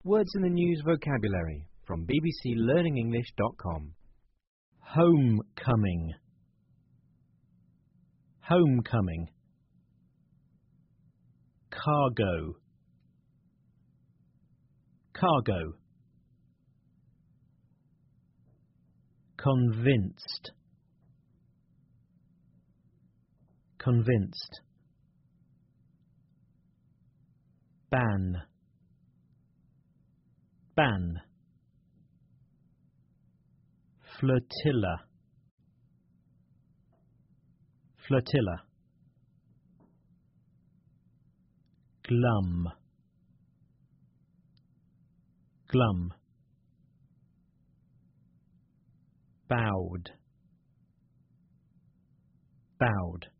Words in the News vocabulary from bbclearningenglish.com. Homecoming. Homecoming. Cargo. Cargo. Convinced. Convinced. Ban. Ban. Flotilla. Flotilla. Glum. Glum. Bowed. Bowed.